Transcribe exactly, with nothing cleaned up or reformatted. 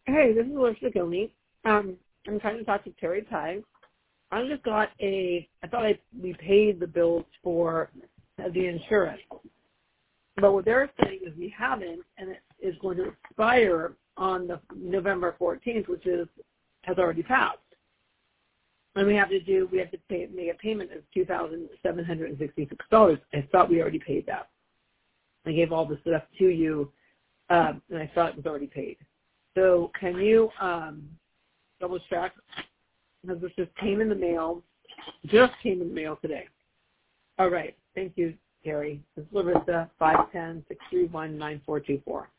Hey, this is Larissa Gilney. Um, I'm trying to talk to Terry Ty. I just got a, I thought I, we paid the bills for the insurance. But what they're saying is we haven't, and it is going to expire on the November fourteenth, which is has already passed. And we have to do, we have to pay, make a payment of two thousand seven hundred sixty-six dollars. I thought we already paid that. I gave all the stuff to you, uh, and I thought it was already paid. So can you um, double check? Because this just came in the mail, just came in the mail today. All right. Thank you, Terry. This is Larissa, five one zero, six three one, nine four two four.